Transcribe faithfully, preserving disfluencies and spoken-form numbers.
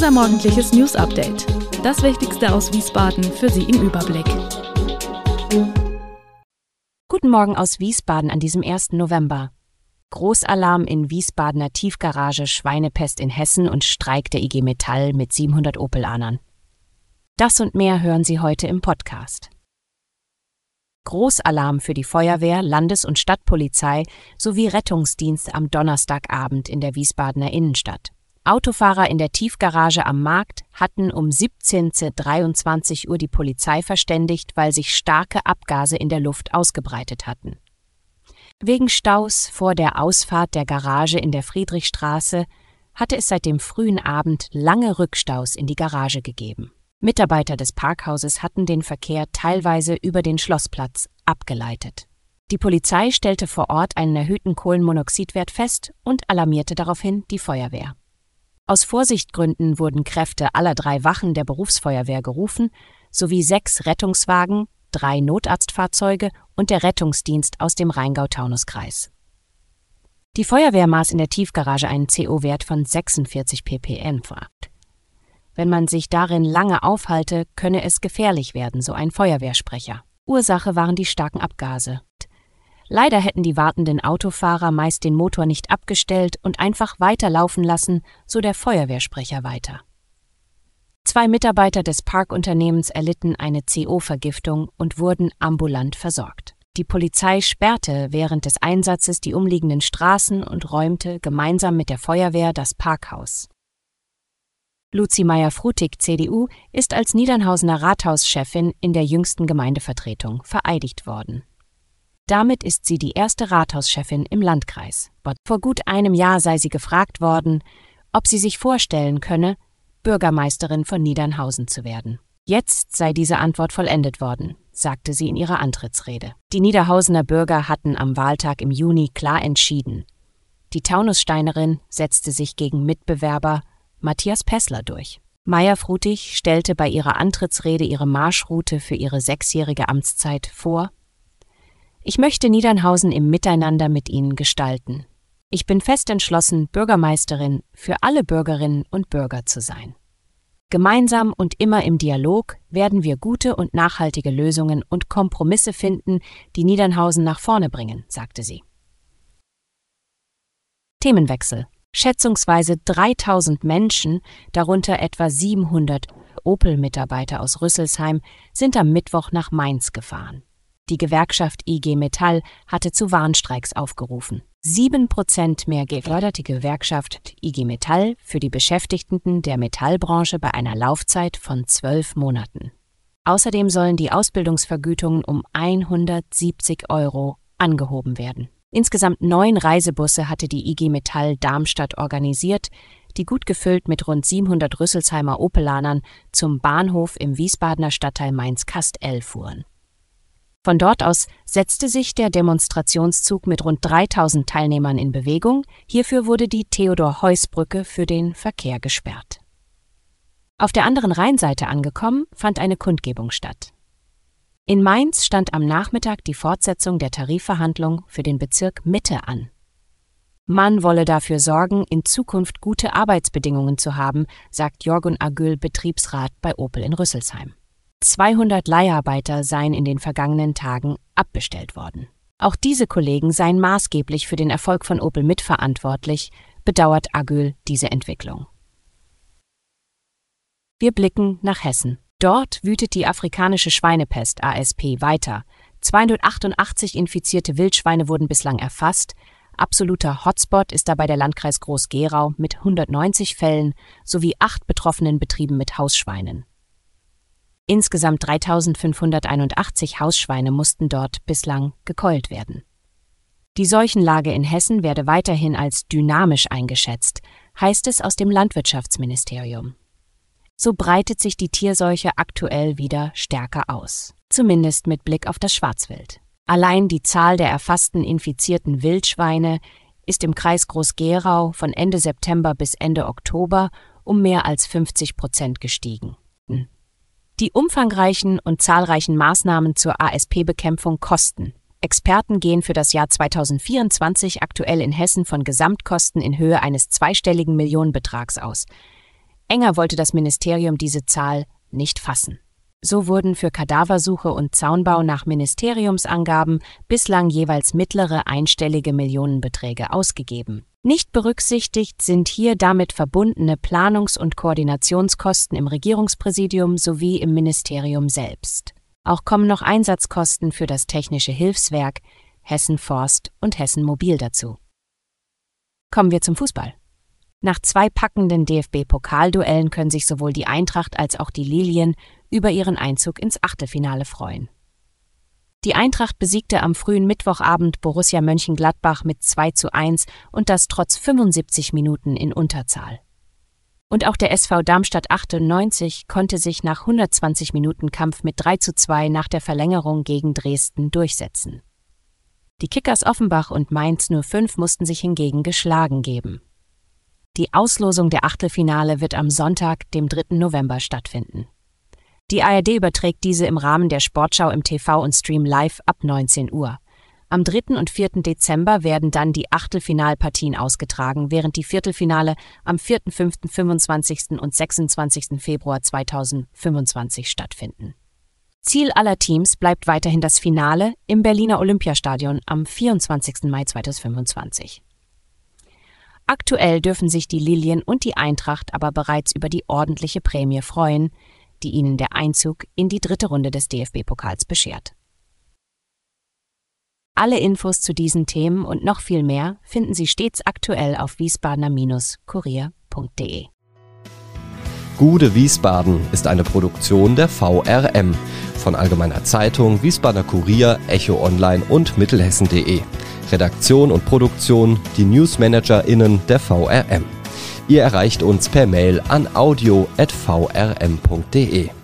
Unser morgendliches News-Update. Das Wichtigste aus Wiesbaden für Sie im Überblick. Guten Morgen aus Wiesbaden an diesem ersten November. Großalarm in Wiesbadener Tiefgarage, Schweinepest in Hessen und Streik der I G Metall mit siebenhundert Opelanern. Das und mehr hören Sie heute im Podcast. Großalarm für die Feuerwehr, Landes- und Stadtpolizei sowie Rettungsdienst am Donnerstagabend in der Wiesbadener Innenstadt. Autofahrer in der Tiefgarage am Markt hatten um siebzehn Uhr dreiundzwanzig die Polizei verständigt, weil sich starke Abgase in der Luft ausgebreitet hatten. Wegen Staus vor der Ausfahrt der Garage in der Friedrichstraße hatte es seit dem frühen Abend lange Rückstaus in die Garage gegeben. Mitarbeiter des Parkhauses hatten den Verkehr teilweise über den Schlossplatz abgeleitet. Die Polizei stellte vor Ort einen erhöhten Kohlenmonoxidwert fest und alarmierte daraufhin die Feuerwehr. Aus Vorsichtgründen wurden Kräfte aller drei Wachen der Berufsfeuerwehr gerufen, sowie sechs Rettungswagen, drei Notarztfahrzeuge und der Rettungsdienst aus dem Rheingau-Taunus-Kreis. Die Feuerwehr maß in der Tiefgarage einen C O-Wert von sechsundvierzig ppm vor. Wenn man sich darin lange aufhalte, könne es gefährlich werden, so ein Feuerwehrsprecher. Ursache waren die starken Abgase. Leider hätten die wartenden Autofahrer meist den Motor nicht abgestellt und einfach weiterlaufen lassen, so der Feuerwehrsprecher weiter. Zwei Mitarbeiter des Parkunternehmens erlitten eine C O-Vergiftung und wurden ambulant versorgt. Die Polizei sperrte während des Einsatzes die umliegenden Straßen und räumte gemeinsam mit der Feuerwehr das Parkhaus. Luzi Meyer-Frutig, C D U, ist als Niedernhausener Rathauschefin in der jüngsten Gemeindevertretung vereidigt worden. Damit ist sie die erste Rathauschefin im Landkreis. Vor gut einem Jahr sei sie gefragt worden, ob sie sich vorstellen könne, Bürgermeisterin von Niedernhausen zu werden. Jetzt sei diese Antwort vollendet worden, sagte sie in ihrer Antrittsrede. Die Niederhausener Bürger hatten am Wahltag im Juni klar entschieden. Die Taunussteinerin setzte sich gegen Mitbewerber Matthias Pessler durch. Meyer-Frutig stellte bei ihrer Antrittsrede ihre Marschroute für ihre sechsjährige Amtszeit vor. Ich möchte Niedernhausen im Miteinander mit Ihnen gestalten. Ich bin fest entschlossen, Bürgermeisterin für alle Bürgerinnen und Bürger zu sein. Gemeinsam und immer im Dialog werden wir gute und nachhaltige Lösungen und Kompromisse finden, die Niedernhausen nach vorne bringen, sagte sie. Themenwechsel. Schätzungsweise dreitausend Menschen, darunter etwa siebenhundert Opel-Mitarbeiter aus Rüsselsheim, sind am Mittwoch nach Mainz gefahren. Die Gewerkschaft I G Metall hatte zu Warnstreiks aufgerufen. Sieben Prozent mehr gefördert die Gewerkschaft I G Metall für die Beschäftigten der Metallbranche bei einer Laufzeit von zwölf Monaten. Außerdem sollen die Ausbildungsvergütungen um hundertsiebzig Euro angehoben werden. Insgesamt neun Reisebusse hatte die I G Metall Darmstadt organisiert, die gut gefüllt mit rund siebenhundert Rüsselsheimer Opelanern zum Bahnhof im Wiesbadener Stadtteil Mainz-Kastel fuhren. Von dort aus setzte sich der Demonstrationszug mit rund dreitausend Teilnehmern in Bewegung. Hierfür wurde die Theodor-Heuss-Brücke für den Verkehr gesperrt. Auf der anderen Rheinseite angekommen, fand eine Kundgebung statt. In Mainz stand am Nachmittag die Fortsetzung der Tarifverhandlung für den Bezirk Mitte an. Man wolle dafür sorgen, in Zukunft gute Arbeitsbedingungen zu haben, sagt Jorgun Agül, Betriebsrat bei Opel in Rüsselsheim. zweihundert Leiharbeiter seien in den vergangenen Tagen abbestellt worden. Auch diese Kollegen seien maßgeblich für den Erfolg von Opel mitverantwortlich, bedauert Agül diese Entwicklung. Wir blicken nach Hessen. Dort wütet die afrikanische Schweinepest A S P weiter. zweihundertachtundachtzig infizierte Wildschweine wurden bislang erfasst. Absoluter Hotspot ist dabei der Landkreis Groß-Gerau mit hundertneunzig Fällen sowie acht betroffenen Betrieben mit Hausschweinen. Insgesamt dreitausendfünfhunderteinundachtzig Hausschweine mussten dort bislang gekeult werden. Die Seuchenlage in Hessen werde weiterhin als dynamisch eingeschätzt, heißt es aus dem Landwirtschaftsministerium. So breitet sich die Tierseuche aktuell wieder stärker aus, zumindest mit Blick auf das Schwarzwild. Allein die Zahl der erfassten infizierten Wildschweine ist im Kreis Groß-Gerau von Ende September bis Ende Oktober um mehr als fünfzig Prozent gestiegen. Die umfangreichen und zahlreichen Maßnahmen zur A S P-Bekämpfung kosten. Experten gehen für das Jahr zweitausendvierundzwanzig aktuell in Hessen von Gesamtkosten in Höhe eines zweistelligen Millionenbetrags aus. Enger wollte das Ministerium diese Zahl nicht fassen. So wurden für Kadaversuche und Zaunbau nach Ministeriumsangaben bislang jeweils mittlere einstellige Millionenbeträge ausgegeben. Nicht berücksichtigt sind hier damit verbundene Planungs- und Koordinationskosten im Regierungspräsidium sowie im Ministerium selbst. Auch kommen noch Einsatzkosten für das Technische Hilfswerk, Hessen Forst und Hessen Mobil dazu. Kommen wir zum Fußball. Nach zwei packenden D F B-Pokalduellen können sich sowohl die Eintracht als auch die Lilien über ihren Einzug ins Achtelfinale freuen. Die Eintracht besiegte am frühen Mittwochabend Borussia Mönchengladbach mit zwei zu eins und das trotz fünfundsiebzig Minuten in Unterzahl. Und auch der S V Darmstadt achtundneunzig konnte sich nach hundertzwanzig Minuten Kampf mit drei zu zwei nach der Verlängerung gegen Dresden durchsetzen. Die Kickers Offenbach und Mainz null fünf mussten sich hingegen geschlagen geben. Die Auslosung der Achtelfinale wird am Sonntag, dem dritten November, stattfinden. Die A R D überträgt diese im Rahmen der Sportschau im T V und Stream live ab neunzehn Uhr. Am dritten und vierten Dezember werden dann die Achtelfinalpartien ausgetragen, während die Viertelfinale am vierten, fünften, fünfundzwanzigsten und sechsundzwanzigsten Februar zweitausendfünfundzwanzig stattfinden. Ziel aller Teams bleibt weiterhin das Finale im Berliner Olympiastadion am vierundzwanzigsten Mai zweitausendfünfundzwanzig. Aktuell dürfen sich die Lilien und die Eintracht aber bereits über die ordentliche Prämie freuen, die ihnen der Einzug in die dritte Runde des D F B-Pokals beschert. Alle Infos zu diesen Themen und noch viel mehr finden Sie stets aktuell auf wiesbadener Kurier punkt de. Gude Wiesbaden ist eine Produktion der V R M von Allgemeiner Zeitung, Wiesbadener Kurier, Echo Online und Mittelhessen punkt de. Redaktion und Produktion die NewsmanagerInnen der V R M. Ihr erreicht uns per Mail an audio at v r m punkt de.